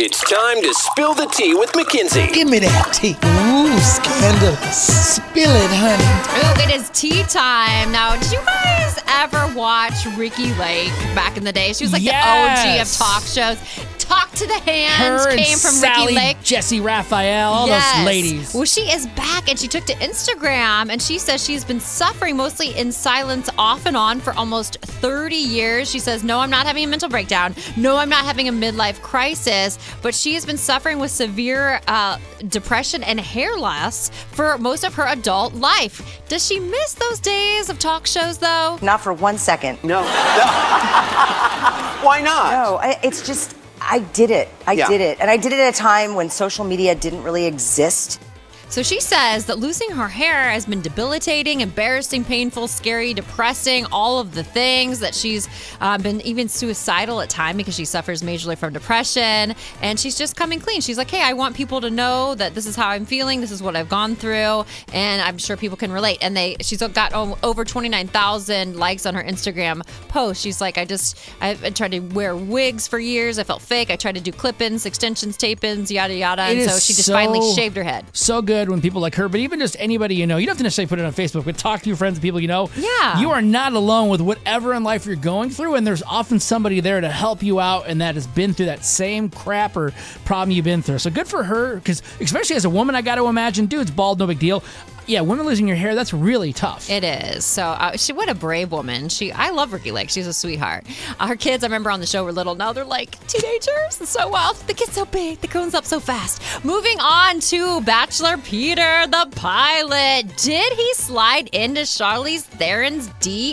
It's time to spill the tea with Mackenzie. Give me that tea. Ooh, scandalous. Spill it, honey. Ooh, it is tea time. Now, did you guys ever watch Ricki Lake back in the day? She was like the OG of talk shows. Talk to the Hands came from Sally, Ricki Lake. Jesse Raphael, all those ladies. Well, she is back, and she took to Instagram, and she says she's been suffering mostly in silence off and on for almost 30 years. She says, no, I'm not having a mental breakdown. No, I'm not having a midlife crisis. But she has been suffering with severe depression and hair loss for most of her adult life. Does she miss those days of talk shows, though? Not for 1 second. No. Why not? No, it's just, I did it. I did it. And I did it at a time when social media didn't really exist. So she says that losing her hair has been debilitating, embarrassing, painful, scary, depressing, all of the things, that she's been even suicidal at times because she suffers majorly from depression, and she's just coming clean. She's like, hey, I want people to know that this is how I'm feeling, this is what I've gone through, and I'm sure people can relate. And she's got over 29,000 likes on her Instagram post. She's like, I've tried to wear wigs for years. I felt fake. I tried to do clip-ins, extensions, tape-ins, yada, yada. And so she just finally shaved her head. So good when people like her, but even just anybody you know, you don't have to necessarily put it on Facebook, but talk to your friends and people you know. Yeah. You are not alone with whatever in life you're going through, and there's often somebody there to help you out and that has been through that same crap or problem you've been through. So good for her, because especially as a woman, I got to imagine, dude's bald, no big deal. Yeah, women losing your hair, that's really tough. It is. So what a brave woman. I love Ricki Lake. She's a sweetheart. Her kids, I remember on the show, were little. Now they're like teenagers. It's so wild. The kid's so big. The cone's up so fast. Moving on to Bachelor Peter, the pilot. Did he slide into Charlize Theron's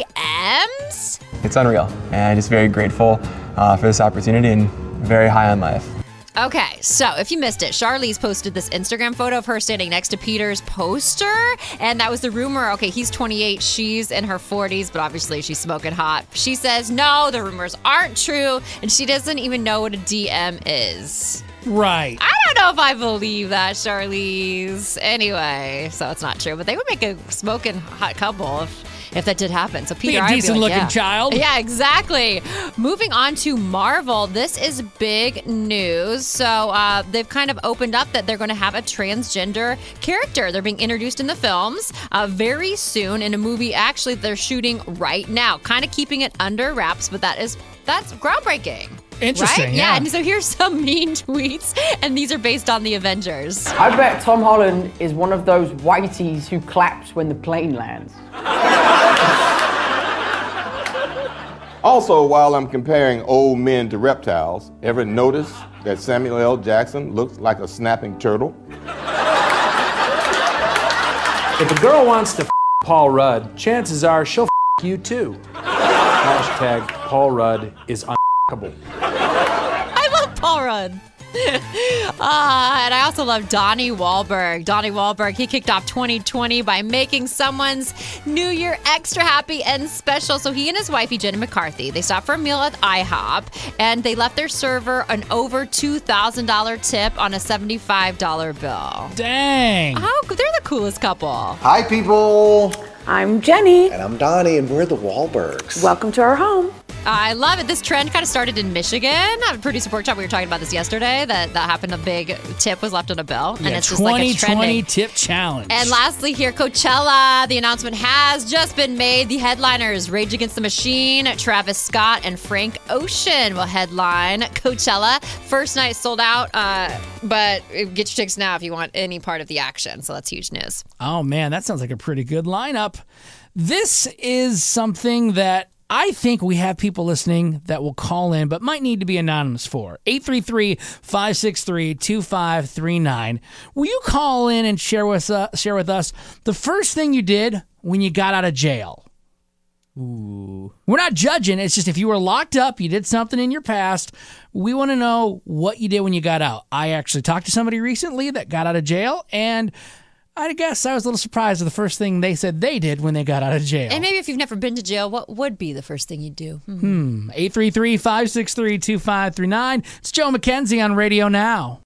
DMs? It's unreal, and I'm just very grateful for this opportunity and very high on life. Okay, so if you missed it, Charlize posted this Instagram photo of her standing next to Peter's poster, and that was the rumor. Okay, he's 28, she's in her 40s, but obviously she's smoking hot. She says, no, the rumors aren't true, and she doesn't even know what a DM is. Right. I don't know if I believe that, Charlize. Anyway, so it's not true, but they would make a smoking hot couple if that did happen. So Peter, Be a decent-looking child. Yeah, exactly. Moving on to Marvel, this is big news. So they've kind of opened up that they're going to have a transgender character. They're being introduced in the films very soon in a movie actually they're shooting right now. Kind of keeping it under wraps, but that's groundbreaking. Interesting, right? yeah. And so here's some mean tweets, and these are based on the Avengers. I bet Tom Holland is one of those whiteys who claps when the plane lands. Also, while I'm comparing old men to reptiles, ever notice that Samuel L. Jackson looks like a snapping turtle? If a girl wants to Paul Rudd, chances are she'll you too. Hashtag Paul Rudd is unfuckable. I love Paul Rudd. And I also love Donnie Wahlberg. Donnie Wahlberg, he kicked off 2020 by making someone's New Year extra happy and special. So he and his wife, Jenna McCarthy, they stopped for a meal at IHOP, and they left their server an over $2,000 tip on a $75 bill. Dang. Oh, they're the coolest couple. Hi, people. I'm Jenny. And I'm Donnie, and we're the Wahlbergs. Welcome to our home. I love it. This trend kind of started in Michigan. Producer Pork Chop, we were talking about this yesterday, that happened. A big tip was left on a bill. Yeah, and it's just like a 2020 tip challenge. And lastly here, Coachella. The announcement has just been made. The headliners, Rage Against the Machine, Travis Scott, and Frank Ocean will headline Coachella. First night sold out, but get your tickets now if you want any part of the action. So that's huge news. Oh, man, that sounds like a pretty good lineup. This is something that I think we have people listening that will call in, but might need to be anonymous for. 833-563-2539. Will you call in and share with us the first thing you did when you got out of jail? Ooh. We're not judging. It's just if you were locked up, you did something in your past, we want to know what you did when you got out. I actually talked to somebody recently that got out of jail, and I guess I was a little surprised at the first thing they said they did when they got out of jail. And maybe if you've never been to jail, what would be the first thing you'd do? 833-563-2539. It's Joe Mackenzie on Radio Now.